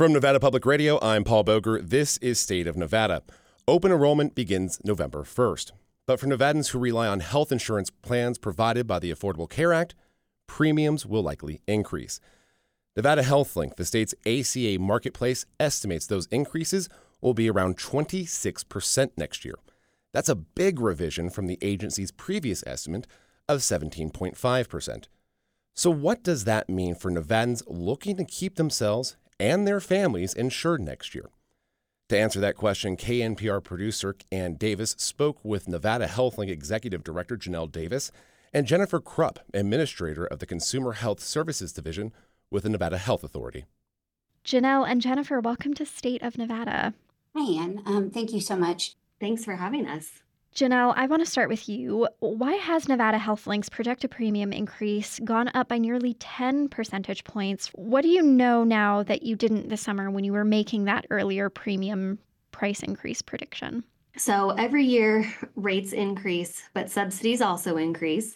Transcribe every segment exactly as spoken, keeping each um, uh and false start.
From Nevada Public Radio, I'm Paul Boger. This is State of Nevada. Open enrollment begins November first. But for Nevadans who rely on health insurance plans provided by the Affordable Care Act, premiums will likely increase. Nevada HealthLink, the state's A C A marketplace, estimates those increases will be around twenty-six percent next year. That's a big revision from the agency's previous estimate of seventeen point five percent. So what does that mean for Nevadans looking to keep themselves and their families insured next year? To answer that question, K N P R producer Ann Davis spoke with Nevada HealthLink Executive Director Janelle Davis and Jennifer Krupp, Administrator of the Consumer Health Services Division with the Nevada Health Authority. Janelle and Jennifer, welcome to State of Nevada. Hi, Ann. Um, thank you so much. Thanks for having us. Janelle, I want to start with you. Why has Nevada HealthLink's projected premium increase gone up by nearly ten percentage points? What do you know now that you didn't this summer when you were making that earlier premium price increase prediction? So every year rates increase, but subsidies also increase.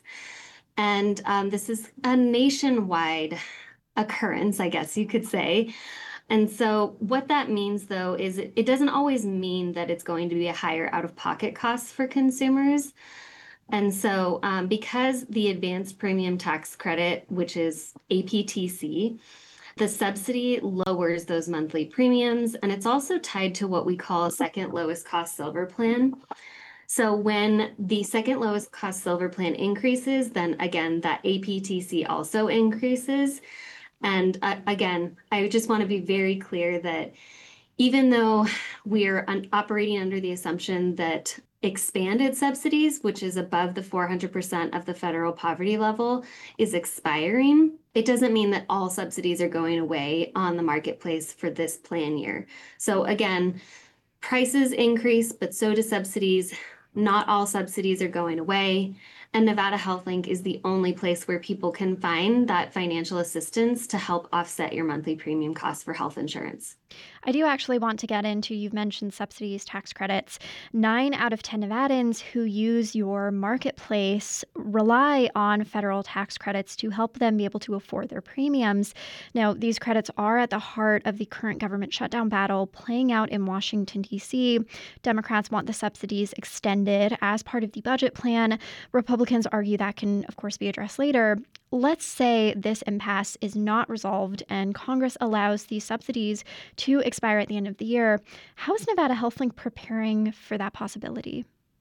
And um, this is a nationwide occurrence, I guess you could say. And so what that means, though, is it, it doesn't always mean that it's going to be a higher out-of-pocket cost for consumers. And so um, because the advanced premium tax credit, which is A P T C, the subsidy lowers those monthly premiums, and it's also tied to what we call a second lowest cost silver plan. So when the second lowest cost silver plan increases, then again, that A P T C also increases. And uh, again, I just want to be very clear that even though we're un- operating under the assumption that expanded subsidies, which is above the four hundred percent of the federal poverty level, is expiring, it doesn't mean that all subsidies are going away on the marketplace for this plan year. So again, prices increase, but so do subsidies. Not all subsidies are going away. And Nevada HealthLink is the only place where people can find that financial assistance to help offset your monthly premium costs for health insurance. I do actually want to get into, you've mentioned subsidies, tax credits. Nine out of ten Nevadans who use your marketplace rely on federal tax credits to help them be able to afford their premiums. Now, these credits are at the heart of the current government shutdown battle playing out in Washington, D C. Democrats want the subsidies extended as part of the budget plan. Republicans argue that can, of course, be addressed later. Let's say this impasse is not resolved and Congress allows these subsidies to expire at the end of the year. How is Nevada HealthLink preparing for that possibility?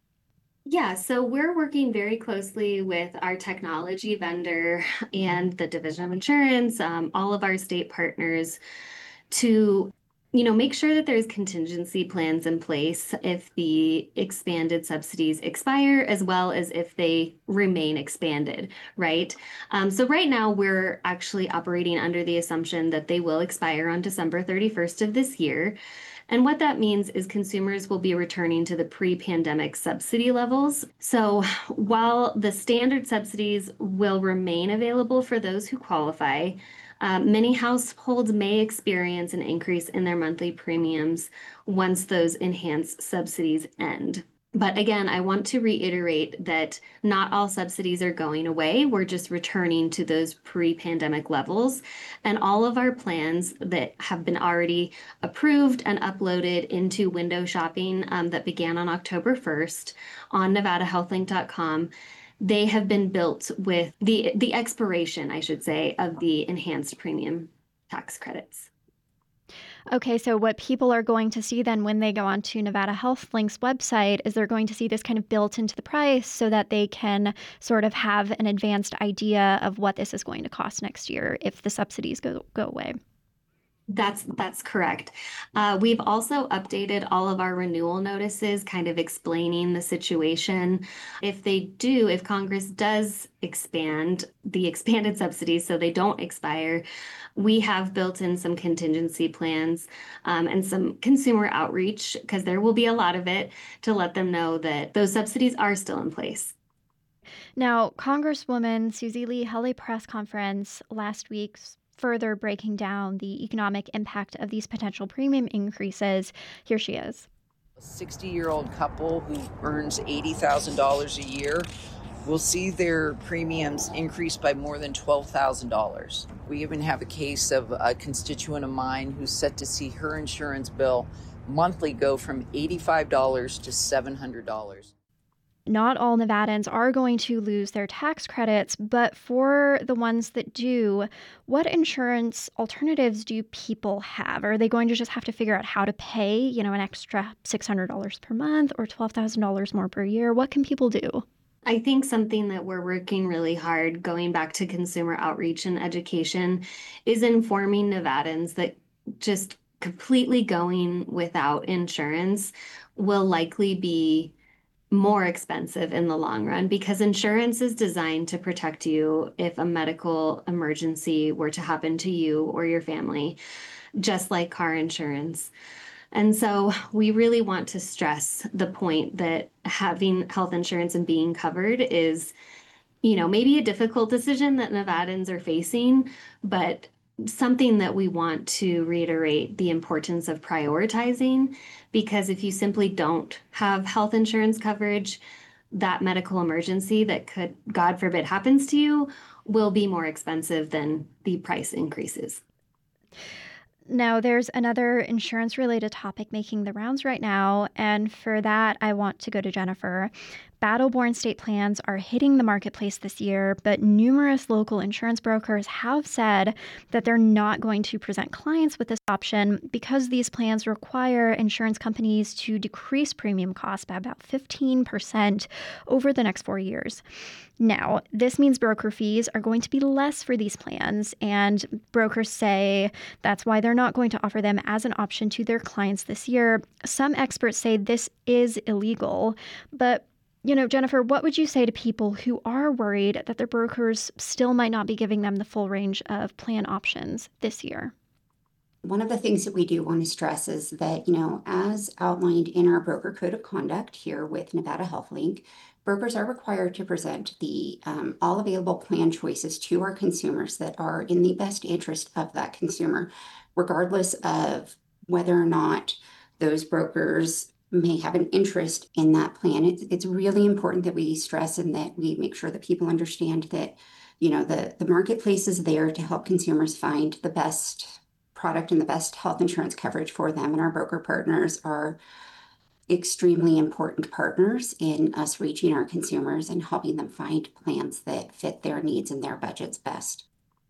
Yeah, so we're working very closely with our technology vendor and the Division of Insurance, um, all of our state partners to you know, make sure that there's contingency plans in place if the expanded subsidies expire, as well as if they remain expanded, right? Um, so right now we're actually operating under the assumption that they will expire on December thirty-first of this year. And what that means is consumers will be returning to the pre-pandemic subsidy levels. So while the standard subsidies will remain available for those who qualify, Uh, many households may experience an increase in their monthly premiums once those enhanced subsidies end. But again, I want to reiterate that not all subsidies are going away. We're just returning to those pre-pandemic levels. And all of our plans that have been already approved and uploaded into window shopping um, that began on October first on Nevada Health Link dot com, they have been built with the the expiration, I should say, of the enhanced premium tax credits. Okay, so what people are going to see then when they go onto Nevada HealthLink's website is they're going to see this kind of built into the price so that they can sort of have an advanced idea of what this is going to cost next year if the subsidies go go away. That's that's correct. Uh, we've also updated all of our renewal notices, kind of explaining the situation. If they do, if Congress does expand the expanded subsidies so they don't expire, we have built in some contingency plans um, and some consumer outreach, because there will be a lot of it, to let them know that those subsidies are still in place. Now, Congresswoman Susie Lee held a press conference last week further breaking down the economic impact of these potential premium increases. Here she is. A sixty-year-old couple who earns eighty thousand dollars a year will see their premiums increase by more than twelve thousand dollars. We even have a case of a constituent of mine who's set to see her insurance bill monthly go from eighty-five dollars to seven hundred dollars. Not all Nevadans are going to lose their tax credits, but for the ones that do, what insurance alternatives do people have? Are they going to just have to figure out how to pay, you know, an extra six hundred dollars per month or twelve thousand dollars more per year? What can people do? I think something that we're working really hard, going back to consumer outreach and education, is informing Nevadans that just completely going without insurance will likely be more expensive in the long run, because insurance is designed to protect you if a medical emergency were to happen to you or your family, just like car insurance. And so we really want to stress the point that having health insurance and being covered is, you know, maybe a difficult decision that Nevadans are facing, but something that we want to reiterate the importance of prioritizing, because if you simply don't have health insurance coverage, that medical emergency that could, God forbid, happens to you will be more expensive than the price increases. Now, there's another insurance-related topic making the rounds right now, and for that, I want to go to Jennifer. Battle-born state plans are hitting the marketplace this year, but numerous local insurance brokers have said that they're not going to present clients with this option because these plans require insurance companies to decrease premium costs by about fifteen percent over the next four years. Now, this means broker fees are going to be less for these plans, and brokers say that's why they're not going to offer them as an option to their clients this year. Some experts say this is illegal, but you know, Jennifer, what would you say to people who are worried that their brokers still might not be giving them the full range of plan options this year? One of the things that we do want to stress is that, you know, as outlined in our broker code of conduct here with Nevada HealthLink, brokers are required to present the um, all available plan choices to our consumers that are in the best interest of that consumer, regardless of whether or not those brokers may have an interest in that plan. It's, it's really important that we stress and that we make sure that people understand that, you know, the, the marketplace is there to help consumers find the best product and the best health insurance coverage for them. And our broker partners are extremely important partners in us reaching our consumers and helping them find plans that fit their needs and their budgets best.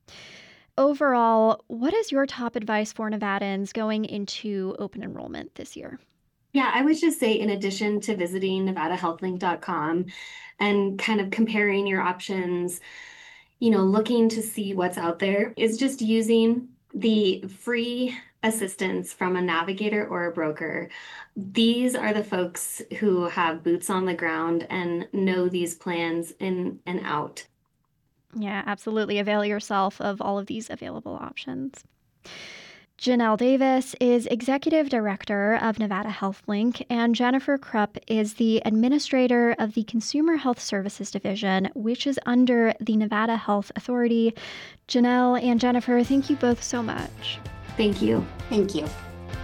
Overall, what is your top advice for Nevadans going into open enrollment this year? Yeah, I would just say, in addition to visiting Nevada Health Link dot com and kind of comparing your options, you know, looking to see what's out there, is just using the free assistance from a navigator or a broker. These are the folks who have boots on the ground and know these plans in and out. Yeah, absolutely. Avail yourself of all of these available options. Janelle Davis is Executive Director of Nevada HealthLink, and Jennifer Krupp is the Administrator of the Consumer Health Services Division, which is under the Nevada Health Authority. Janelle and Jennifer, thank you both so much. Thank you. Thank you.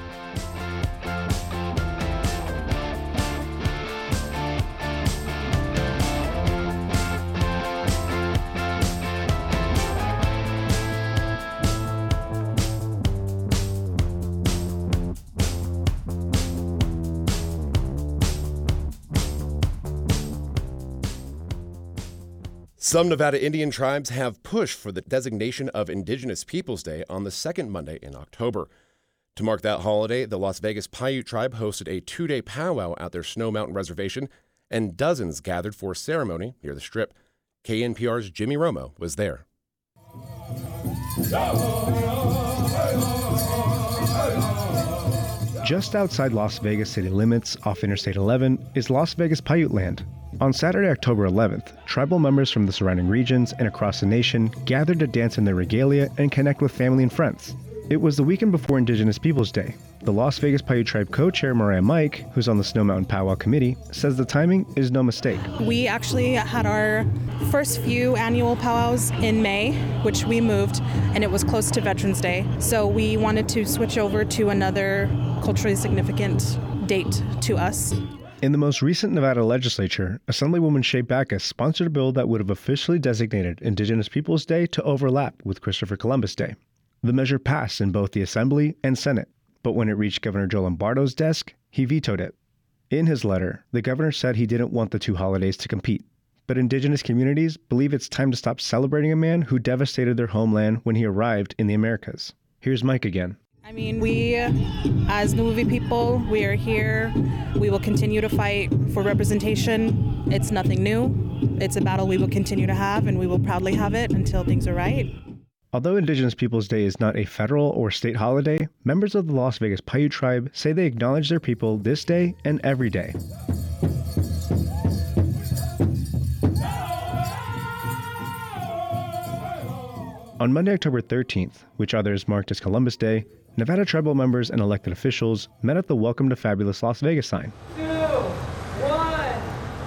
Some Nevada Indian tribes have pushed for the designation of Indigenous Peoples Day on the second Monday in October. To mark that holiday, the Las Vegas Paiute tribe hosted a two-day powwow at their Snow Mountain Reservation, and dozens gathered for a ceremony near the Strip. K N P R's Jimmy Romo was there. Just outside Las Vegas city limits, off Interstate eleven, is Las Vegas Paiute Land. On Saturday, October eleventh, tribal members from the surrounding regions and across the nation gathered to dance in their regalia and connect with family and friends. It was the weekend before Indigenous Peoples Day. The Las Vegas Paiute Tribe co-chair Mariah Mike, who's on the Snow Mountain Powwow Committee, says the timing is no mistake. We actually had our first few annual powwows in May, which we moved, and it was close to Veterans Day. So we wanted to switch over to another culturally significant date to us. In the most recent Nevada legislature, Assemblywoman Shea Backus sponsored a bill that would have officially designated Indigenous Peoples Day to overlap with Christopher Columbus Day. The measure passed in both the Assembly and Senate, but when it reached Governor Joe Lombardo's desk, he vetoed it. In his letter, the governor said he didn't want the two holidays to compete, but Indigenous communities believe it's time to stop celebrating a man who devastated their homeland when he arrived in the Americas. Here's Mike again. I mean, we, as Nuvvi people, we are here. We will continue to fight for representation. It's nothing new. It's a battle we will continue to have, and we will proudly have it until things are right. Although Indigenous Peoples Day is not a federal or state holiday, members of the Las Vegas Paiute tribe say they acknowledge their people this day and every day. On Monday, October thirteenth, which others marked as Columbus Day, Nevada tribal members and elected officials met at the Welcome to Fabulous Las Vegas sign. Two, one,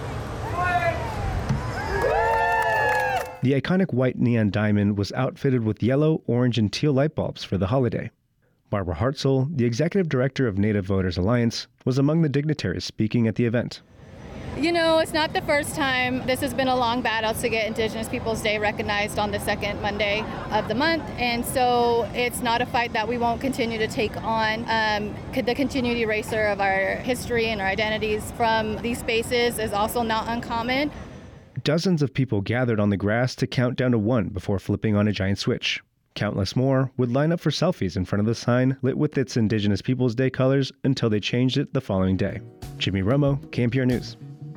The iconic white neon diamond was outfitted with yellow, orange, and teal light bulbs for the holiday. Barbara Hartzell, the executive director of Native Voters Alliance, was among the dignitaries speaking at the event. You know, it's not the first time. This has been a long battle to get Indigenous Peoples Day recognized on the second Monday of the month. And so it's not a fight that we won't continue to take on. Um, the continued eraser of our history and our identities from these spaces is also not uncommon. Dozens of people gathered on the grass to count down to one before flipping on a giant switch. Countless more would line up for selfies in front of the sign lit with its Indigenous Peoples Day colors until they changed it the following day. Jimmy Romo, K N P R News.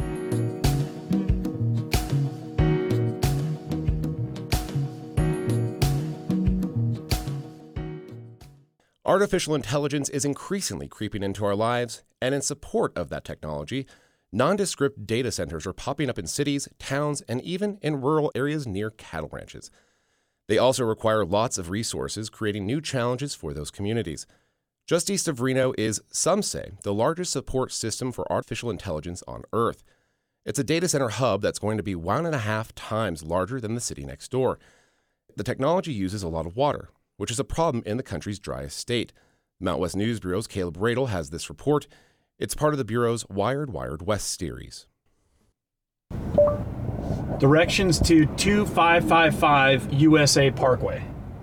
Artificial intelligence is increasingly creeping into our lives, and in support of that technology, nondescript data centers are popping up in cities, towns, and even in rural areas near cattle ranches. They also require lots of resources, creating new challenges for those communities. Just east of Reno is, some say, the largest support system for artificial intelligence on Earth. It's a data center hub that's going to be one and a half times larger than the city next door. The technology uses a lot of water, which is a problem in the country's driest state. Mount West News Bureau's Caleb Radel has this report. It's part of the Bureau's Wired Wired West series. Directions to two five five five U S A Parkway.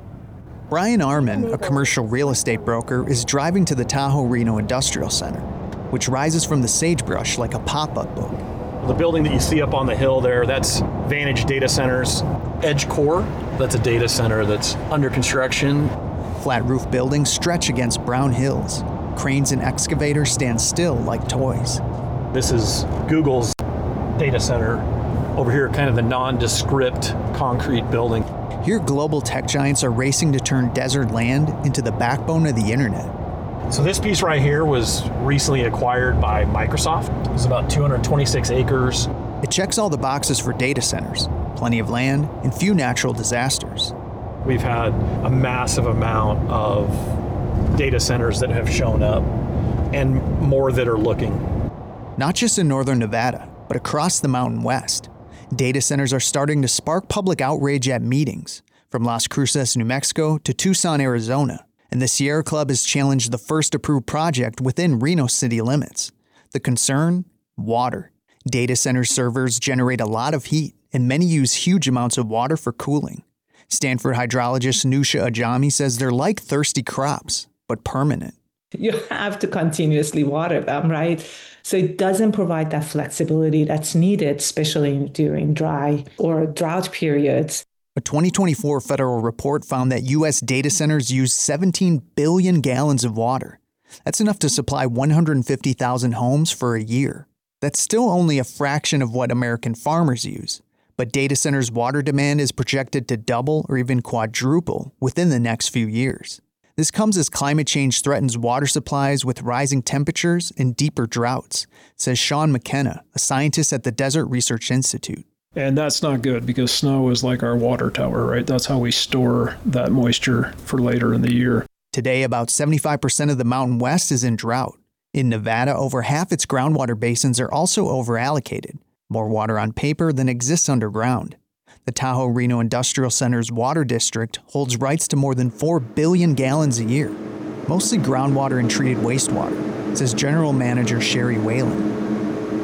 Brian Arman, a commercial real estate broker, is driving to the Tahoe Reno Industrial Center, which rises from the sagebrush like a pop-up book. The building that you see up on the hill there, that's Vantage Data Centers. Edge Core, that's a data center that's under construction. Flat roof buildings stretch against brown hills. Cranes and excavators stand still like toys. This is Google's data center. Over here, kind of the nondescript concrete building. Here, global tech giants are racing to turn desert land into the backbone of the internet. So this piece right here was recently acquired by Microsoft. It's about two hundred twenty-six acres. It checks all the boxes for data centers, plenty of land, and few natural disasters. We've had a massive amount of data centers that have shown up, and more that are looking. Not just in northern Nevada, but across the Mountain West. Data centers are starting to spark public outrage at meetings, from Las Cruces, New Mexico to Tucson, Arizona. And the Sierra Club has challenged the first approved project within Reno city limits. The concern? Water. Data center servers generate a lot of heat, and many use huge amounts of water for cooling. Stanford hydrologist Nusha Ajami says they're like thirsty crops, but permanent. You have to continuously water them, right? So it doesn't provide that flexibility that's needed, especially during dry or drought periods. A twenty twenty-four federal report found that U S data centers use seventeen billion gallons of water. That's enough to supply one hundred fifty thousand homes for a year. That's still only a fraction of what American farmers use. But data centers' water demand is projected to double or even quadruple within the next few years. This comes as climate change threatens water supplies with rising temperatures and deeper droughts, says Sean McKenna, a scientist at the Desert Research Institute. And that's not good because snow is like our water tower, right? That's how we store that moisture for later in the year. Today, about seventy-five percent of the Mountain West is in drought. In Nevada, over half its groundwater basins are also overallocated, more water on paper than exists underground. The Tahoe Reno Industrial Center's water district holds rights to more than four billion gallons a year, mostly groundwater and treated wastewater, says General Manager Sherry Whalen.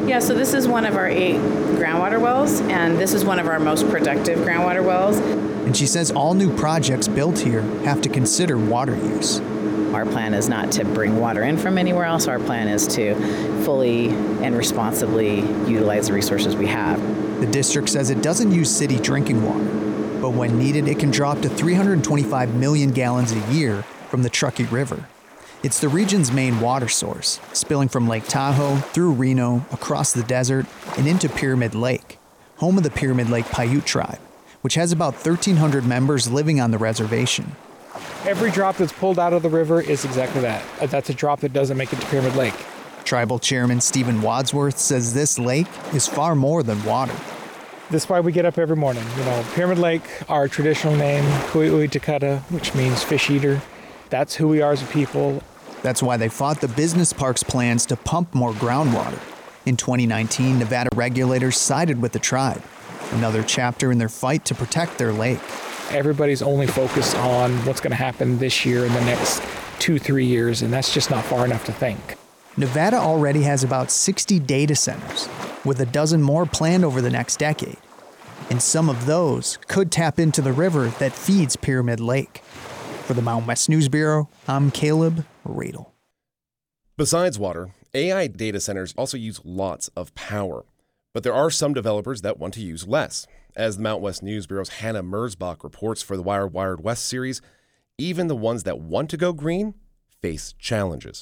Yeah, so this is one of our eight groundwater wells, and this is one of our most productive groundwater wells. And she says all new projects built here have to consider water use. Our plan is not to bring water in from anywhere else. Our plan is to fully and responsibly utilize the resources we have. The district says it doesn't use city drinking water, but when needed, it can draw up to three hundred twenty-five million gallons a year from the Truckee River. It's the region's main water source, spilling from Lake Tahoe, through Reno, across the desert, and into Pyramid Lake, home of the Pyramid Lake Paiute tribe, which has about thirteen hundred members living on the reservation. Every drop that's pulled out of the river is exactly that. That's a drop that doesn't make it to Pyramid Lake. Tribal Chairman Stephen Wadsworth says this lake is far more than water. This is why we get up every morning. You know, Pyramid Lake, our traditional name, Kui'ui Takata, which means fish eater. That's who we are as a people. That's why they fought the business park's plans to pump more groundwater. In twenty nineteen, Nevada regulators sided with the tribe, another chapter in their fight to protect their lake. Everybody's only focused on what's going to happen this year and the next two, three years, and that's just not far enough to think. Nevada already has about sixty data centers, with a dozen more planned over the next decade. And some of those could tap into the river that feeds Pyramid Lake. For the Mountain West News Bureau, I'm Caleb Radel. Besides water, A I data centers also use lots of power. But there are some developers that want to use less. As the Mountain West News Bureau's Hannah Merzbach reports for the Wired Wired West series, even the ones that want to go green face challenges.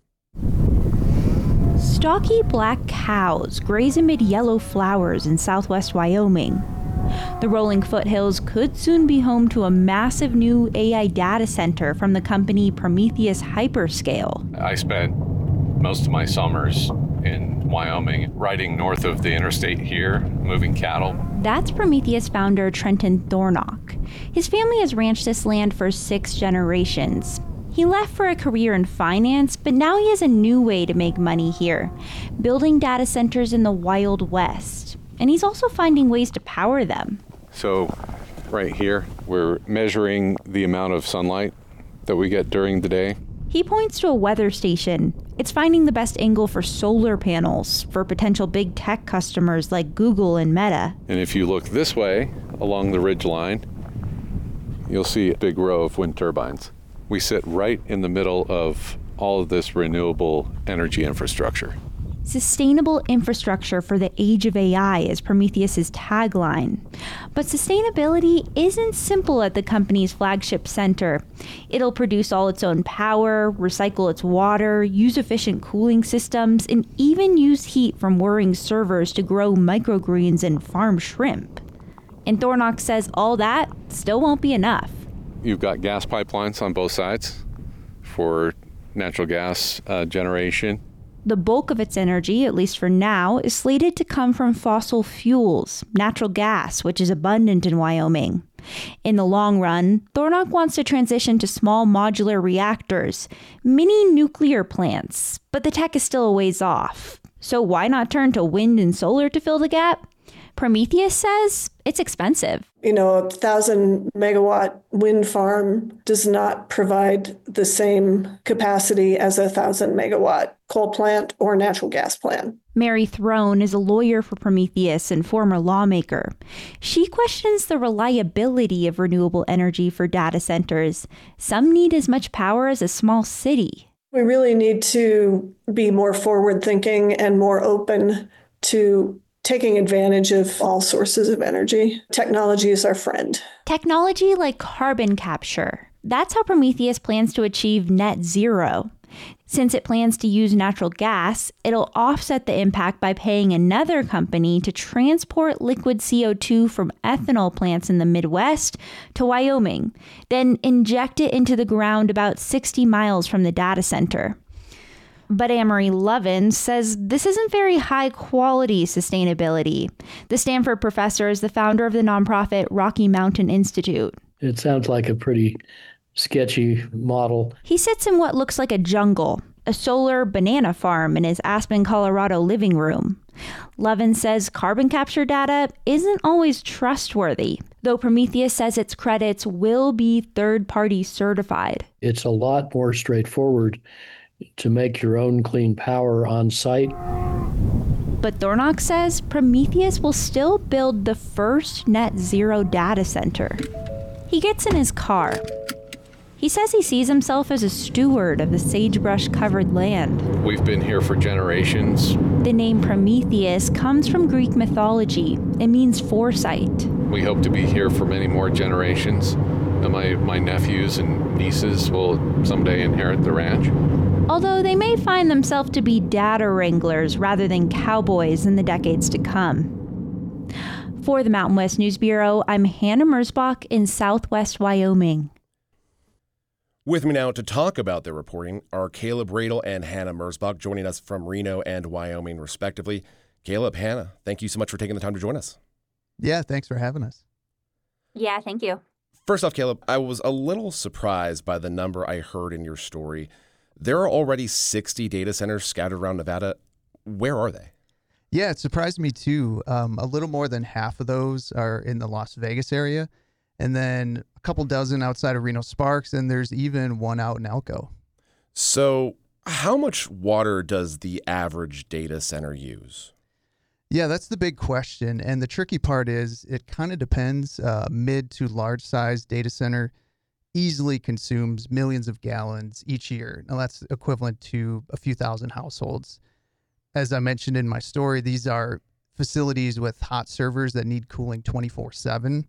Stocky black cows graze amid yellow flowers in southwest Wyoming. The rolling foothills could soon be home to a massive new A I data center from the company Prometheus Hyperscale. I spent most of my summers in Wyoming, riding north of the interstate here, moving cattle. That's Prometheus founder Trenton Thornock. His family has ranched this land for six generations. He left for a career in finance, but now he has a new way to make money here, building data centers in the Wild West. And he's also finding ways to power them. So right here, we're measuring the amount of sunlight that we get during the day. He points to a weather station. It's finding the best angle for solar panels for potential big tech customers like Google and Meta. And if you look this way along the ridge line, you'll see a big row of wind turbines. We sit right in the middle of all of this renewable energy infrastructure. Sustainable infrastructure for the age of A I is Prometheus's tagline. But sustainability isn't simple at the company's flagship center. It'll produce all its own power, recycle its water, use efficient cooling systems, and even use heat from whirring servers to grow microgreens and farm shrimp. And Thornock says all that still won't be enough. You've got gas pipelines on both sides for natural gas uh, generation. The bulk of its energy, at least for now, is slated to come from fossil fuels, natural gas, which is abundant in Wyoming. In the long run, Thornock wants to transition to small modular reactors, mini nuclear plants, but the tech is still a ways off. So why not turn to wind and solar to fill the gap? Prometheus says it's expensive. You know, a thousand megawatt wind farm does not provide the same capacity as a thousand megawatt coal plant or natural gas plant. Mary Throne is a lawyer for Prometheus and former lawmaker. She questions the reliability of renewable energy for data centers. Some need as much power as a small city. We really need to be more forward thinking and more open to taking advantage of all sources of energy. Technology is our friend. Technology like carbon capture. That's how Prometheus plans to achieve net zero. Since it plans to use natural gas, it'll offset the impact by paying another company to transport liquid C O two from ethanol plants in the Midwest to Wyoming, then inject it into the ground about sixty miles from the data center. But Amory Lovin says this isn't very high quality sustainability. The Stanford professor is the founder of the nonprofit Rocky Mountain Institute. It sounds like a pretty sketchy model. He sits in what looks like a jungle, a solar banana farm in his Aspen, Colorado living room. Lovin says carbon capture data isn't always trustworthy, though Prometheus says its credits will be third-party certified. It's a lot more straightforward to make your own clean power on site. But Thornock says Prometheus will still build the first net zero data center. He gets in his car. He says he sees himself as a steward of the sagebrush-covered land. We've been here for generations. The name Prometheus comes from Greek mythology. It means foresight. We hope to be here for many more generations. And my, my nephews and nieces will someday inherit the ranch. Although they may find themselves to be data wranglers rather than cowboys in the decades to come. For the Mountain West News Bureau, I'm Hannah Merzbach in Southwest Wyoming. With me now to talk about their reporting are Caleb Radel and Hannah Merzbach, joining us from Reno and Wyoming, respectively. Caleb, Hannah, thank you so much for taking the time to join us. Yeah, thanks for having us. Yeah, thank you. First off, Caleb, I was a little surprised by the number I heard in your story. There are already sixty data centers scattered around Nevada. Where are they? Yeah, it surprised me too. Um, a little more than half of those are in the Las Vegas area, and then a couple dozen outside of Reno Sparks, and there's even one out in Elko. So how much water does the average data center use? Yeah, that's the big question. And the tricky part is it kind of depends. Uh, mid to large size data center easily consumes millions of gallons each year. Now that's equivalent to a few thousand households. As I mentioned in my story, these are facilities with hot servers that need cooling twenty-four seven.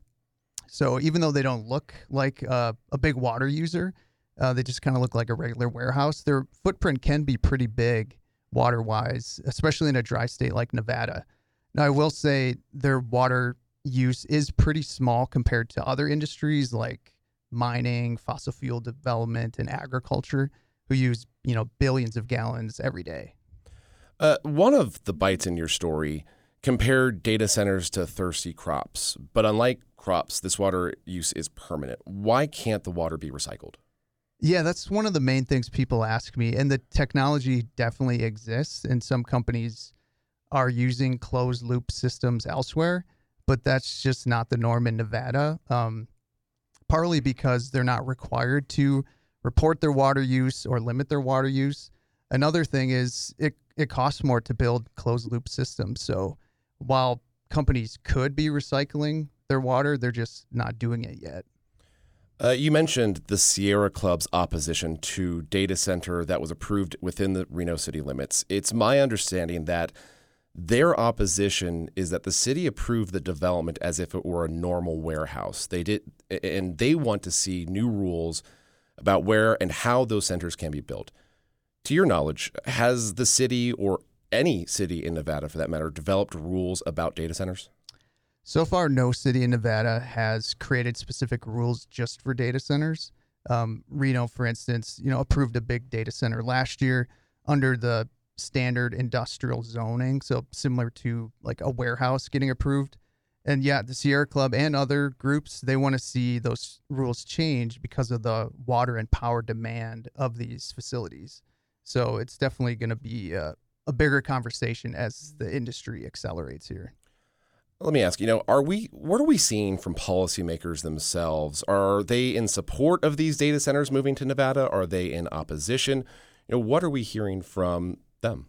So even though they don't look like uh, a big water user, uh, they just kind of look like a regular warehouse. Their footprint can be pretty big water-wise, especially in a dry state like Nevada. Now, I will say their water use is pretty small compared to other industries like mining, fossil fuel development, and agriculture, who use, you know, billions of gallons every day. Uh, one of the bites in your story compared data centers to thirsty crops, but unlike crops, this water use is permanent. Why can't the water be recycled? Yeah, that's one of the main things people ask me, and the technology definitely exists, and some companies are using closed loop systems elsewhere, but that's just not the norm in Nevada, um, partly because they're not required to report their water use or limit their water use. Another thing is it, it costs more to build closed loop systems. So while companies could be recycling their water, they're just not doing it yet. Uh, you mentioned the Sierra Club's opposition to data center that was approved within the Reno city limits. It's my understanding that their opposition is that the city approved the development as if it were a normal warehouse. They did, and they want to see new rules about where and how those centers can be built. To your knowledge, has the city or any city in Nevada, for that matter, developed rules about data centers? So far, no city in Nevada has created specific rules just for data centers. Um, Reno, for instance, you know, approved a big data center last year under the standard industrial zoning, so similar to like a warehouse getting approved. And yeah, the Sierra Club and other groups, they want to see those rules change because of the water and power demand of these facilities. So it's definitely going to be a, a bigger conversation as the industry accelerates here. Let me ask, you know, are we, what are we seeing from policymakers themselves? Are they in support of these data centers moving to Nevada? Are they in opposition? You know, what are we hearing from them?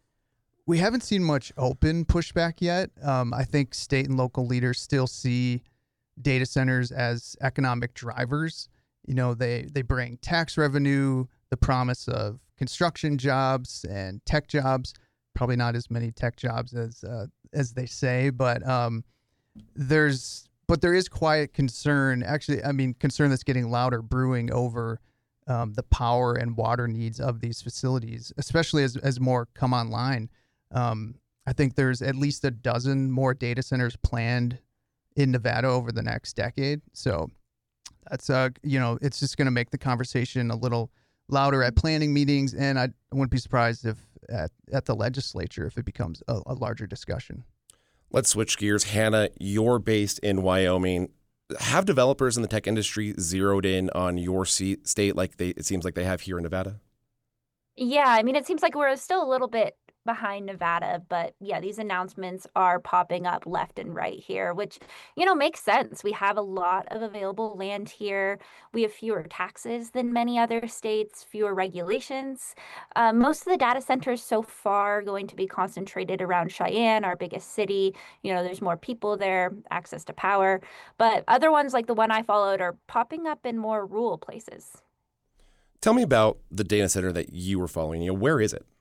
We haven't seen much open pushback yet. Um, I think state and local leaders still see data centers as economic drivers. You know, they, they bring tax revenue, the promise of construction jobs and tech jobs. Probably not as many tech jobs as uh, as they say, but um, there's but there is quiet concern. Actually, I mean, concern that's getting louder brewing over um, the power and water needs of these facilities, especially as as more come online. Um, I think there's at least a dozen more data centers planned in Nevada over the next decade. So that's uh, you know, it's just going to make the conversation a little louder at planning meetings, and I wouldn't be surprised if at, at the legislature if it becomes a, a larger discussion. Let's switch gears. Hannah, you're based in Wyoming. Have developers in the tech industry zeroed in on your state like they it seems like they have here in Nevada? Yeah, I mean, it seems like we're still a little bit behind Nevada. But yeah, these announcements are popping up left and right here, which, you know, makes sense. We have a lot of available land here. We have fewer taxes than many other states, fewer regulations. Uh, most of the data centers so far are going to be concentrated around Cheyenne, our biggest city. You know, there's more people there, access to power. But other ones like the one I followed are popping up in more rural places. Tell me about the data center that you were following. You know, where is it?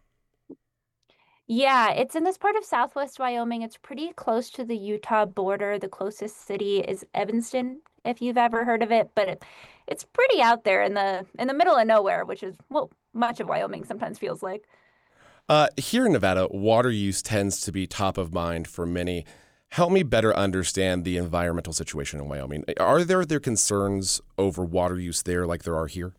Yeah, it's in this part of Southwest Wyoming. It's pretty close to the Utah border. The closest city is Evanston, if you've ever heard of it, but it, it's pretty out there in the in the middle of nowhere, which is, well, much of Wyoming sometimes feels like. Uh, here in Nevada, water use tends to be top of mind for many. Help me better understand the environmental situation in Wyoming. Are there there concerns over water use there like there are here?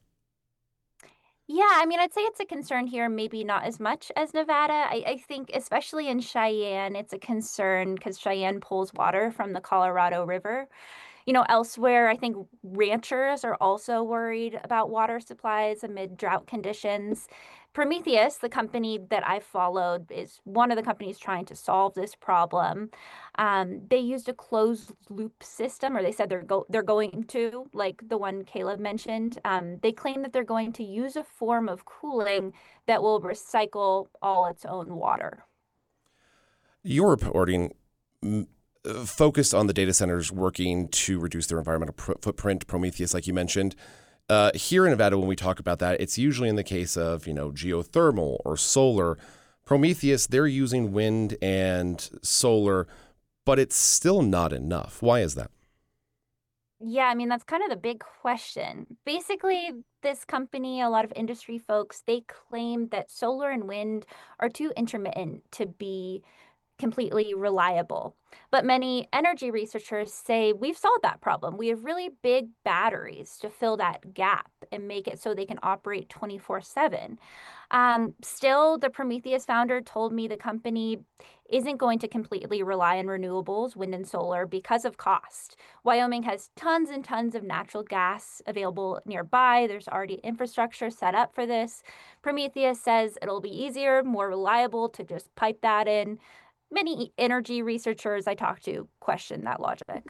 Yeah, I mean, I'd say it's a concern here, maybe not as much as Nevada. I, I think, especially in Cheyenne, it's a concern because Cheyenne pulls water from the Colorado River. You know, elsewhere, I think ranchers are also worried about water supplies amid drought conditions. Prometheus, the company that I followed, is one of the companies trying to solve this problem. Um, they used a closed loop system, or they said they're go they're going to, like the one Caleb mentioned. Um, they claim that they're going to use a form of cooling that will recycle all its own water. Your reporting mm, focused on the data centers working to reduce their environmental pr- footprint, Prometheus, like you mentioned. Uh, here in Nevada, when we talk about that, it's usually in the case of, you know, geothermal or solar. Prometheus, they're using wind and solar, but it's still not enough. Why is that? Yeah, I mean, that's kind of the big question. Basically, this company, a lot of industry folks, they claim that solar and wind are too intermittent to be completely reliable. But many energy researchers say we've solved that problem. We have really big batteries to fill that gap and make it so they can operate twenty-four seven. Um, still, the Prometheus founder told me the company isn't going to completely rely on renewables, wind and solar, because of cost. Wyoming has tons and tons of natural gas available nearby. There's already infrastructure set up for this. Prometheus says it'll be easier, more reliable to just pipe that in. Many energy researchers I talked to question that logic.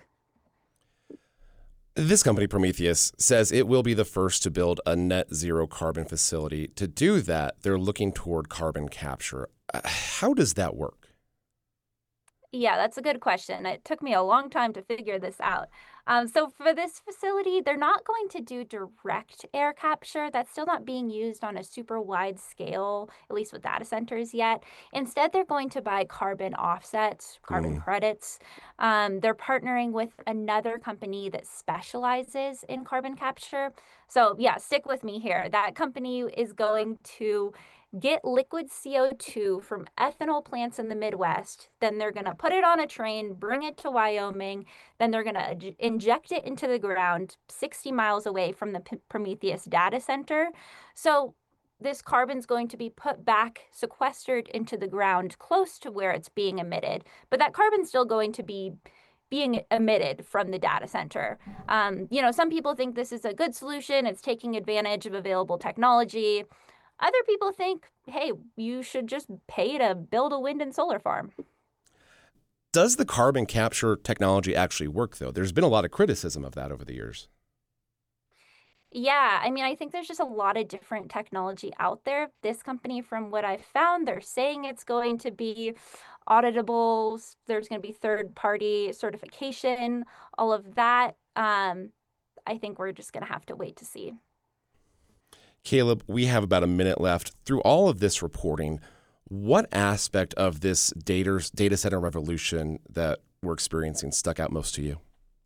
This company, Prometheus, says it will be the first to build a net zero carbon facility. To do that, they're looking toward carbon capture. How does that work? Yeah, that's a good question. It took me a long time to figure this out. Um, so for this facility, they're not going to do direct air capture. That's still not being used on a super wide scale, at least with data centers yet. Instead, they're going to buy carbon offsets, carbon Mm. credits. Um, they're partnering with another company that specializes in carbon capture. So yeah, stick with me here. That company is going to get liquid C O two from ethanol plants in the Midwest. Then they're going to put it on a train, bring it to Wyoming. Then they're going to inject it into the ground sixty miles away from the P- Prometheus data center. So this carbon's going to be put back, sequestered into the ground close to where it's being emitted. But that carbon's still going to be being emitted from the data center. Um, you know, some people think this is a good solution. It's taking advantage of available technology. Other people think, hey, you should just pay to build a wind and solar farm. Does the carbon capture technology actually work, though? There's been a lot of criticism of that over the years. Yeah, I mean, I think there's just a lot of different technology out there. This company, from what I've found, they're saying it's going to be auditable. There's going to be third-party certification, all of that. Um, I think we're just going to have to wait to see. Caleb, we have about a minute left. Through all of this reporting, what aspect of this data, data center revolution that we're experiencing stuck out most to you?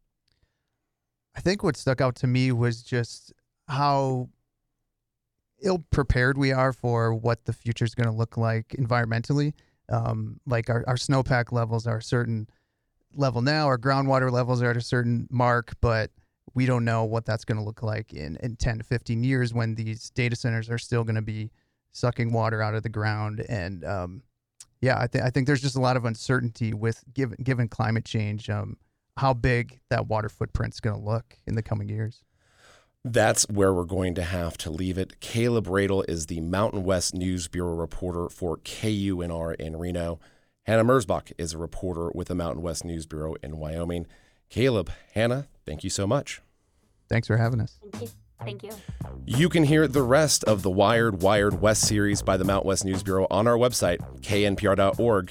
I think what stuck out to me was just how ill-prepared we are for what the future is going to look like environmentally. Um, like our, our snowpack levels are a certain level now, our groundwater levels are at a certain mark, but we don't know what that's going to look like in, in ten to fifteen years when these data centers are still going to be sucking water out of the ground. And um, yeah, I, th- I think there's just a lot of uncertainty with given, given climate change, um, how big that water footprint's going to look in the coming years. That's where we're going to have to leave it. Caleb Radel is the Mountain West News Bureau reporter for K U N R in Reno. Hannah Merzbach is a reporter with the Mountain West News Bureau in Wyoming. Caleb, Hannah, thank you so much. Thanks for having us. Thank you. Thank you. You can hear the rest of the Wired Wired West series by the Mountain West News Bureau on our website, K N P R dot org.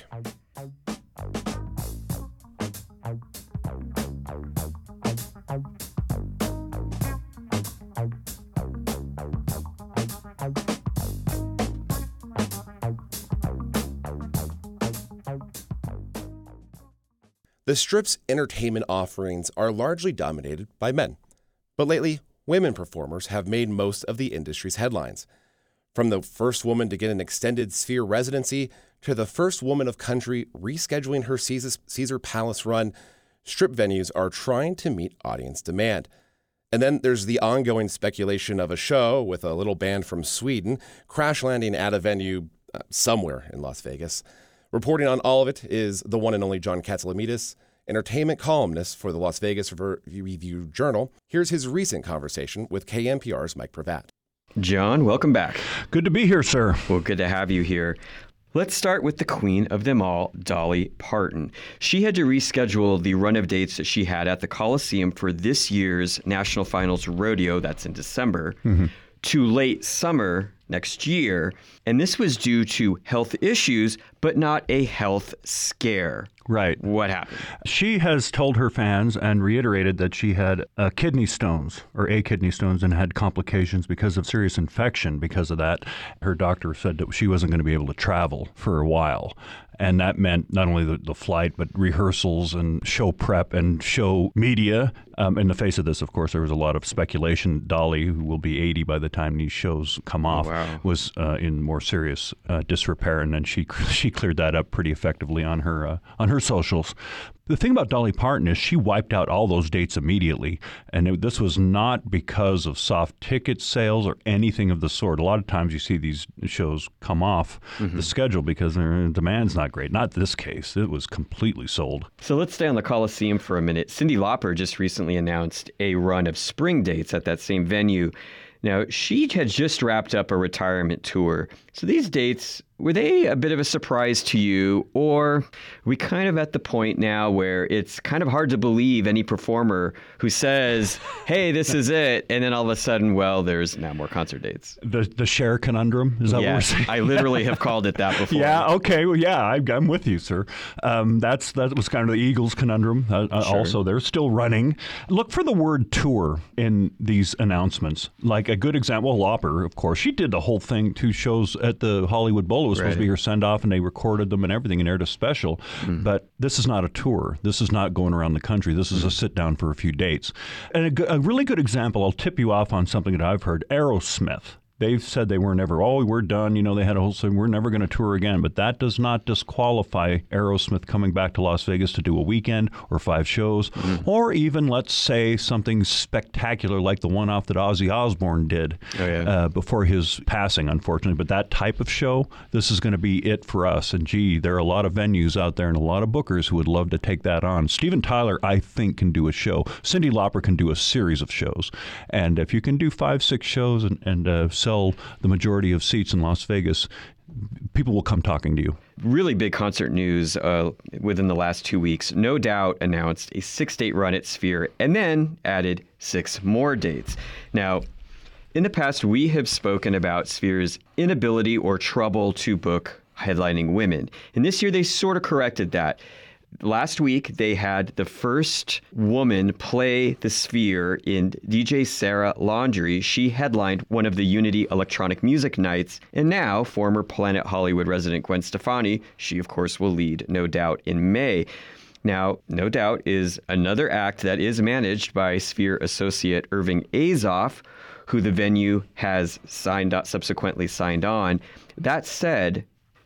The Strip's entertainment offerings are largely dominated by men. But lately, women performers have made most of the industry's headlines. From the first woman to get an extended Sphere residency to the first woman of country rescheduling her Caesar, Caesar Palace run, Strip venues are trying to meet audience demand. And then there's the ongoing speculation of a show with a little band from Sweden crash landing at a venue uh, somewhere in Las Vegas. Reporting on all of it is the one and only John Katsalamidis, entertainment columnist for the Las Vegas Review Journal. Here's his recent conversation with K N P R's Mike Pravat. John, welcome back. Good to be here, sir. Well, good to have you here. Let's start with the queen of them all, Dolly Parton. She had to reschedule the run of dates that she had at the Coliseum for this year's National Finals Rodeo, that's in December, mm-hmm. to late summer next year. And this was due to health issues, but not a health scare. Right. What happened? She has told her fans and reiterated that she had uh, kidney stones or a kidney stones and had complications because of serious infection because of that. Her doctor said that she wasn't going to be able to travel for a while. And that meant not only the, the flight, but rehearsals and show prep and show media. Um, in the face of this, of course, there was a lot of speculation. Dolly, who will be eighty by the time these shows come off, wow. was uh, in more serious uh, disrepair, and then she she cleared that up pretty effectively on her uh, on her socials. The thing about Dolly Parton is she wiped out all those dates immediately, and it, this was not because of soft ticket sales or anything of the sort. A lot of times you see these shows come off mm-hmm. the schedule because their demand's not great. Not this case. It was completely sold. So let's stay on the Coliseum for a minute. Cyndi Lauper just recently announced a run of spring dates at that same venue. Now, she had just wrapped up a retirement tour. So these dates, were they a bit of a surprise to you, or are we kind of at the point now where it's kind of hard to believe any performer who says, hey, this is it, and then all of a sudden, well, there's now more concert dates? The the Cher conundrum? Is that yeah, what we're saying? I literally have called it that before. Yeah, okay. Well, yeah, I, I'm with you, sir. Um, that's That was kind of the Eagles conundrum. Uh, sure. Also, they're still running. Look for the word tour in these announcements. Like a good example, Lauper, of course, she did the whole thing, two shows at the Hollywood Bowl. It was right. supposed to be her send-off, and they recorded them and everything and aired a special. Mm. But this is not a tour. This is not going around the country. This is mm. a sit-down for a few dates. And a, a really good example, I'll tip you off on something that I've heard, Aerosmith. They've said they were never, oh, we're done. You know, they had a whole thing, we're never going to tour again. But that does not disqualify Aerosmith coming back to Las Vegas to do a weekend or five shows, mm-hmm. or even, let's say, something spectacular like the one-off that Ozzy Osbourne did oh, yeah. uh, before his passing, unfortunately. But that type of show, this is going to be it for us. And, gee, there are a lot of venues out there and a lot of bookers who would love to take that on. Steven Tyler, I think, can do a show. Cyndi Lauper can do a series of shows. And if you can do five, six shows and, and uh, sell the majority of seats in Las Vegas, people will come talking to you. Really big concert news uh, within the last two weeks. No Doubt announced a six-date run at Sphere and then added six more dates. Now, in the past, we have spoken about Sphere's inability or trouble to book headlining women. And this year, they sort of corrected that. Last week, they had the first woman play the Sphere in D J Sarah Laundrie. She headlined one of the Unity Electronic Music Nights. And now, former Planet Hollywood resident Gwen Stefani, she, of course, will lead No Doubt in May. Now, No Doubt is another act that is managed by Sphere associate Irving Azoff, who the venue has signed up, subsequently signed on. That said,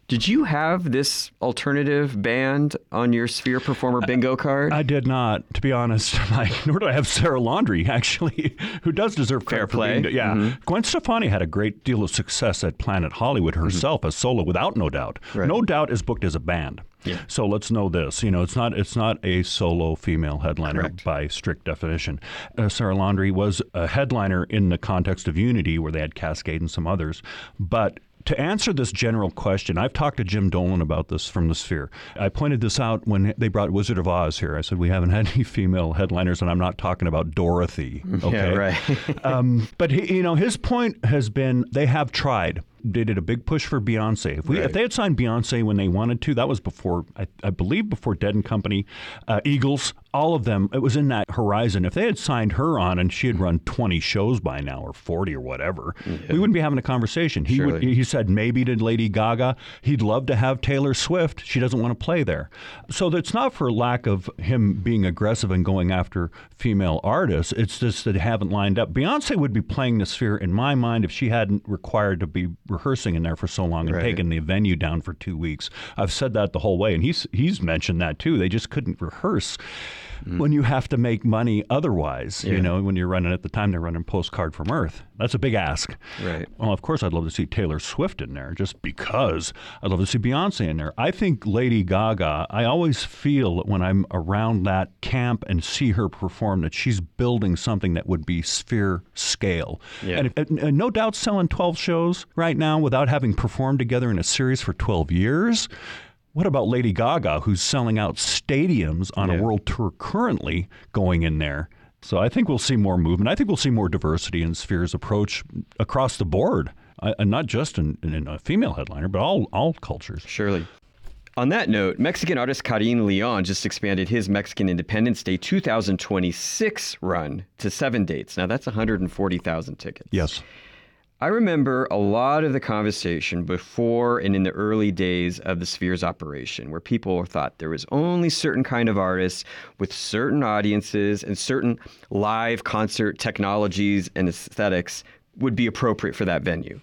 Did you have this alternative band on your Sphere Performer bingo card? I did not, to be honest. Like, nor do I have Sarah Laundrie, actually, who does deserve Fair credit for play. being, yeah. Mm-hmm. Gwen Stefani had a great deal of success at Planet Hollywood herself mm-hmm. as solo, without No Doubt. Right. No Doubt is booked as a band. Yeah. So let's know this. You know, it's not it's not a solo female headliner Correct. By strict definition. Uh, Sarah Laundrie was a headliner in the context of Unity, where they had Cascade and some others, but to answer this general question, I've talked to Jim Dolan about this from the Sphere. I pointed this out when they brought Wizard of Oz here. I said, we haven't had any female headliners, and I'm not talking about Dorothy. Okay? Yeah, right. um, but, he, you know, his point has been they have tried. They did a big push for Beyonce. If, we, right. if they had signed Beyonce when they wanted to, that was before, I, I believe, before Dead and Company, uh, Eagles, all of them, it was in that horizon. If they had signed her on and she had run twenty shows by now, or forty or whatever, yeah. we wouldn't be having a conversation. He would, he said maybe to Lady Gaga. He'd love to have Taylor Swift. She doesn't want to play there. So it's not for lack of him being aggressive and going after female artists. It's just that they haven't lined up. Beyonce would be playing the Sphere, in my mind, if she hadn't required to be rehearsing in there for so long and right. taking the venue down for two weeks. I've said that the whole way, and he's he's mentioned that too. They just couldn't rehearse mm. when you have to make money otherwise. Yeah. You know, when you're running at the time they're running Postcard from Earth. That's a big ask. Right. Well, of course, I'd love to see Taylor Swift in there, just because I'd love to see Beyonce in there. I think Lady Gaga, I always feel that when I'm around that camp and see her perform, that she's building something that would be Sphere scale. Yeah. And, if, and No Doubt selling twelve shows right now without having performed together in a series for twelve years. What about Lady Gaga, who's selling out stadiums on yeah. a world tour currently going in there? So I think we'll see more movement. I think we'll see more diversity in Sphere's approach across the board, uh, and not just in, in a female headliner, but all, all cultures. Surely. On that note, Mexican artist Karim Leon just expanded his Mexican Independence Day two thousand twenty-six run to seven dates. Now, that's one hundred forty thousand tickets. Yes. I remember a lot of the conversation before and in the early days of the Sphere's operation, where people thought there was only certain kind of artists with certain audiences and certain live concert technologies and aesthetics would be appropriate for that venue.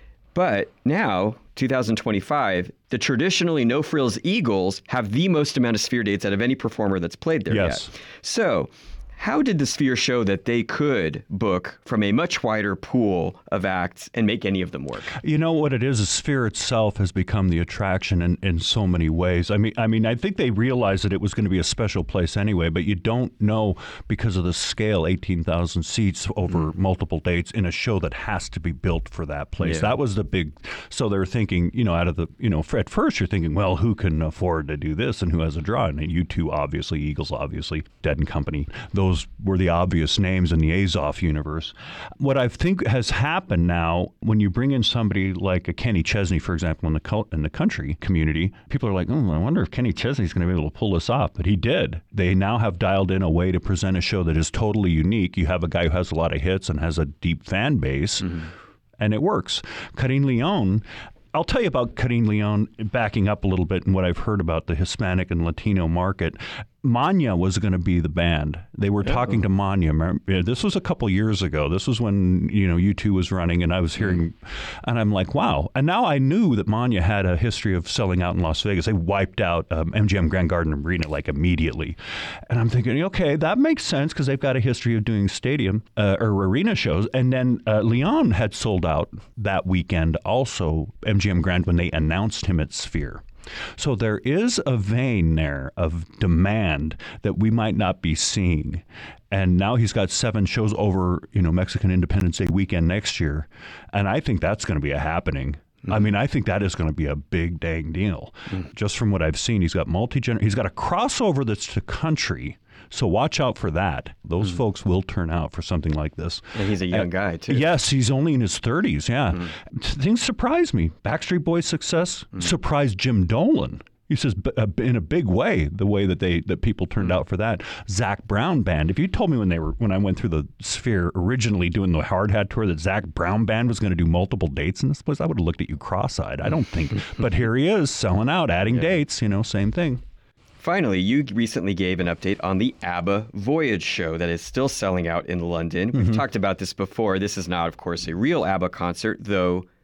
But now, two thousand twenty-five, the traditionally no-frills Eagles have the most amount of Sphere dates out of any performer that's played there yes. yet. So how did the Sphere show that they could book from a much wider pool of acts and make any of them work? You know what it is? The Sphere itself has become the attraction in, in so many ways. I mean, I mean, I think they realized that it was going to be a special place anyway, but you don't know because of the scale, eighteen thousand seats over mm. multiple dates in a show that has to be built for that place. Yeah. That was the big, so they're thinking, you know, out of the, you know, at first you're thinking, well, who can afford to do this and who has a draw? And U two, obviously, Eagles, obviously, Dead and Company. Those were the obvious names in the Azoff universe. What I think has happened now, when you bring in somebody like a Kenny Chesney, for example, in the cult, in the country community, people are like, oh, I wonder if Kenny Chesney's going to be able to pull this off. But he did. They now have dialed in a way to present a show that is totally unique. You have a guy who has a lot of hits and has a deep fan base, mm-hmm. and it works. Karim Leon, I'll tell you about Karim Leon, backing up a little bit and what I've heard about the Hispanic and Latino market. Manya was going to be the band. They were yeah. talking to Manya. This was a couple years ago. This was when, you know, U two was running, and I was hearing, and I'm like, wow. And now I knew that Manya had a history of selling out in Las Vegas. They wiped out um, M G M Grand Garden Arena like immediately. And I'm thinking, okay, that makes sense because they've got a history of doing stadium uh, or arena shows. And then uh, Leon had sold out that weekend also, M G M Grand, when they announced him at Sphere. So there is a vein there of demand that we might not be seeing. And now he's got seven shows over, you know, Mexican Independence Day weekend next year. And I think that's going to be a happening. Mm-hmm. I mean, I think that is going to be a big dang deal. Mm-hmm. Just from what I've seen, he's got multi-gener- he's got a crossover that's to country. So watch out for that. Those mm. folks will turn out for something like this. And he's a young uh, guy, too. Yes, he's only in his thirties, yeah. Mm. Things surprise me. Backstreet Boys' success mm. surprised Jim Dolan. He says in a big way, the way that they that people turned mm. out for that. Zac Brown Band. If you told me when they were when I went through the Sphere originally doing the Hard Hat tour that Zac Brown Band was going to do multiple dates in this place, I would have looked at you cross-eyed. I don't think. But here he is selling out, adding yeah. dates, you know, same thing. Finally, you recently gave an update on the ABBA Voyage show that is still selling out in London. We've mm-hmm. talked about this before. This is not, of course, a real ABBA concert, though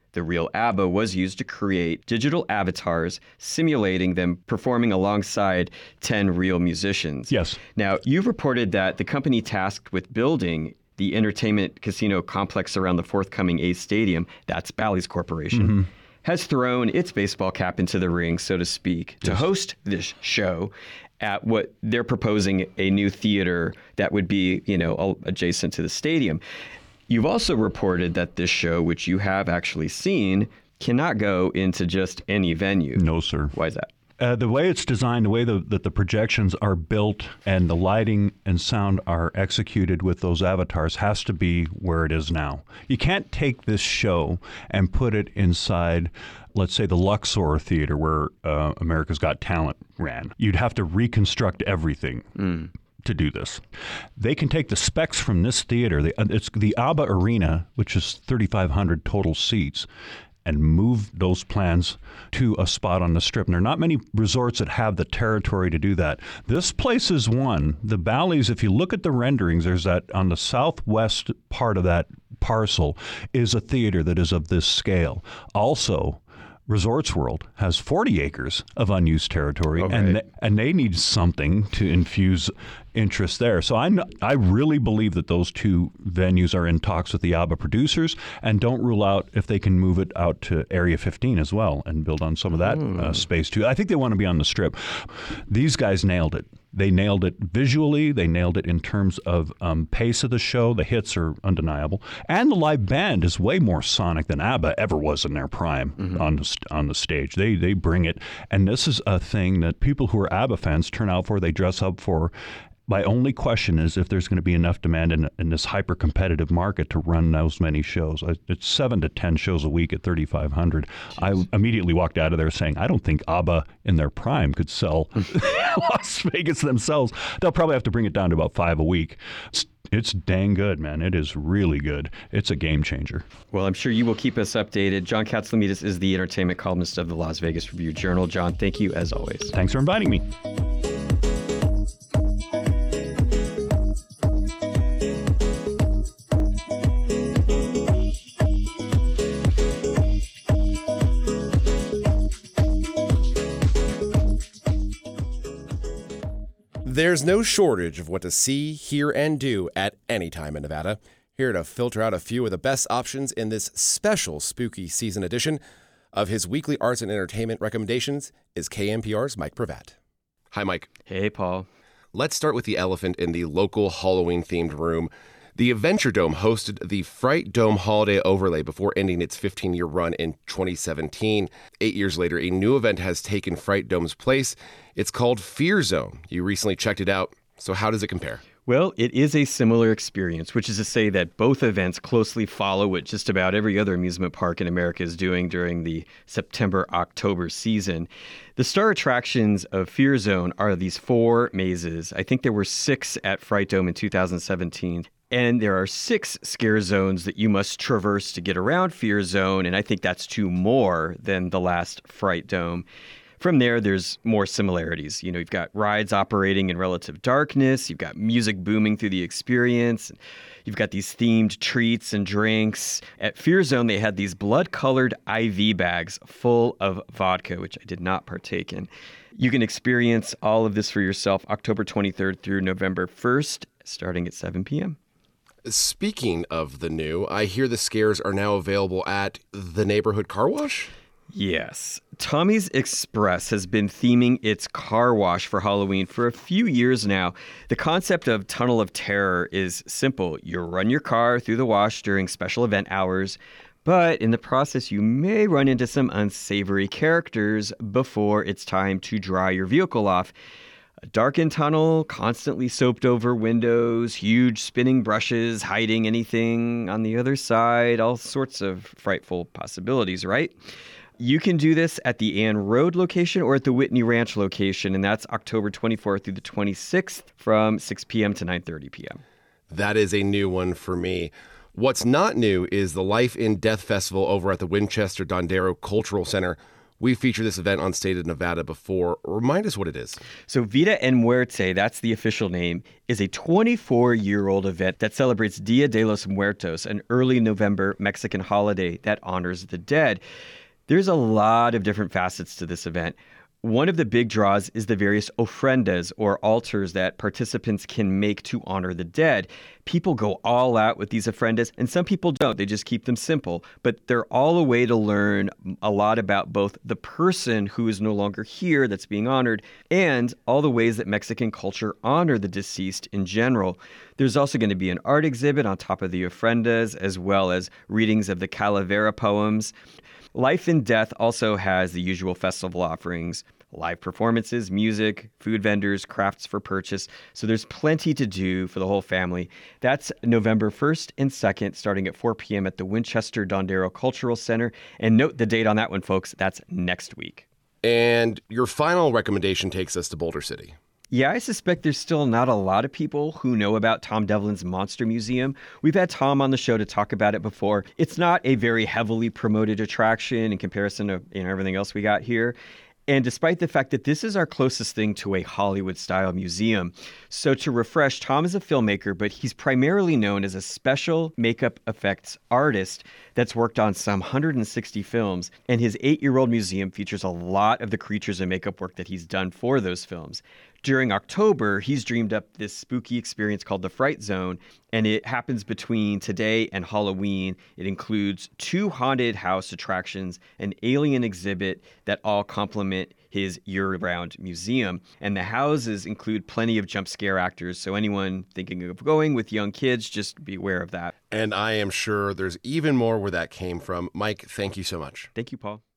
The real ABBA was used to create digital avatars, simulating them performing alongside ten real musicians. Yes. Now, you've reported that the company tasked with building the entertainment casino complex around the forthcoming A's Stadium, that's Bally's Corporation, mm-hmm. has thrown its baseball cap into the ring, so to speak, yes. to host this show at what they're proposing a new theater that would be, you know, adjacent to the stadium. You've also reported that this show, which you have actually seen, cannot go into just any venue. No, sir. Why is that? Uh, the way it's designed, the way the, that the projections are built and the lighting and sound are executed with those avatars has to be where it is now. You can't take this show and put it inside, let's say, the Luxor Theater where uh, America's Got Talent ran. You'd have to reconstruct everything. Mm. to do this. They can take the specs from this theater, the, it's the ABBA Arena, which is thirty-five hundred total seats, and move those plans to a spot on the Strip. And there are not many resorts that have the territory to do that. This place is one. The Bally's, if you look at the renderings, there's that on the southwest part of that parcel is a theater that is of this scale. Also, Resorts World has forty acres of unused territory, okay. and th- and they need something to infuse interest there. So I I really believe that those two venues are in talks with the ABBA producers, and don't rule out if they can move it out to Area fifteen as well and build on some of that mm. uh, space too. I think they want to be on the Strip. These guys nailed it. They nailed it visually. They nailed it in terms of um, pace of the show. The hits are undeniable. And the live band is way more sonic than ABBA ever was in their prime mm-hmm. on the, on the stage. They they bring it. And this is a thing that people who are ABBA fans turn out for, they dress up for. My only question is if there's going to be enough demand in, in this hyper-competitive market to run those many shows. It's seven to ten shows a week at thirty-five hundred. Jeez. I immediately walked out of there saying, I don't think ABBA in their prime could sell Las Vegas themselves. They'll probably have to bring it down to about five a week. It's, it's dang good, man. It is really good. It's a game changer. Well, I'm sure you will keep us updated. John Katsilometes is the entertainment columnist of the Las Vegas Review-Journal. John, thank you as always. Thanks for inviting me. There's no shortage of what to see, hear, and do at any time in Nevada. Here to filter out a few of the best options in this special spooky season edition of his weekly arts and entertainment recommendations is K N P R's Mike Pravat. Hi, Mike. Hey, Paul. Let's start with the elephant in the local Halloween-themed room. The Adventure Dome hosted the Fright Dome Holiday Overlay before ending its fifteen-year run in twenty seventeen. Eight years later, a new event has taken Fright Dome's place. It's called Fear Zone. You recently checked it out, so how does it compare? Well, it is a similar experience, which is to say that both events closely follow what just about every other amusement park in America is doing during the September-October season. The star attractions of Fear Zone are these four mazes. I think there were six at Fright Dome in two thousand seventeen. And there are six scare zones that you must traverse to get around Fear Zone, and I think that's two more than the last Fright Dome. From there, there's more similarities. You know, you've got rides operating in relative darkness, you've got music booming through the experience, you've got these themed treats and drinks. At Fear Zone, they had these blood-colored I V bags full of vodka, which I did not partake in. You can experience all of this for yourself October twenty-third through November first, starting at seven p.m. Speaking of the new, I hear the scares are now available at the neighborhood car wash? Yes. Tommy's Express has been theming its car wash for Halloween for a few years now. The concept of Tunnel of Terror is simple. You run your car through the wash during special event hours, but in the process, you may run into some unsavory characters before it's time to dry your vehicle off. A darkened tunnel, constantly soaped over windows, huge spinning brushes hiding anything on the other side, all sorts of frightful possibilities, right? You can do this at the Ann Road location or at the Whitney Ranch location, and that's October twenty-fourth through the twenty-sixth from six p.m. to nine thirty p.m. That is a new one for me. What's not new is the Life in Death Festival over at the Winchester Dondero Cultural Center. We featured this event on State of Nevada before. Remind us what it is. So Vida en Muerte, that's the official name, is a twenty-four-year-old event that celebrates Dia de los Muertos, an early November Mexican holiday that honors the dead. There's a lot of different facets to this event. One of the big draws is the various ofrendas, or altars, that participants can make to honor the dead. People go all out with these ofrendas, and some people don't. They just keep them simple. But they're all a way to learn a lot about both the person who is no longer here that's being honored and all the ways that Mexican culture honor the deceased in general. There's also going to be an art exhibit on top of the ofrendas, as well as readings of the Calavera poems. Life and Death also has the usual festival offerings, live performances, music, food vendors, crafts for purchase. So there's plenty to do for the whole family. That's November first and second, starting at four p.m. at the Winchester Dondero Cultural Center. And note the date on that one, folks. That's next week. And your final recommendation takes us to Boulder City. Yeah, I suspect there's still not a lot of people who know about Tom Devlin's Monster Museum. We've had Tom on the show to talk about it before. It's not a very heavily promoted attraction in comparison to, you know, everything else we got here. And despite the fact that this is our closest thing to a Hollywood-style museum. So to refresh, Tom is a filmmaker, but he's primarily known as a special makeup effects artist that's worked on some one hundred sixty films. And his eight-year-old museum features a lot of the creatures and makeup work that he's done for those films. During October, he's dreamed up this spooky experience called the Fright Zone, and it happens between today and Halloween. It includes two haunted house attractions, an alien exhibit that all complement his year-round museum. And the houses include plenty of jump scare actors, so anyone thinking of going with young kids, just be aware of that. And I am sure there's even more where that came from. Mike, thank you so much. Thank you, Paul.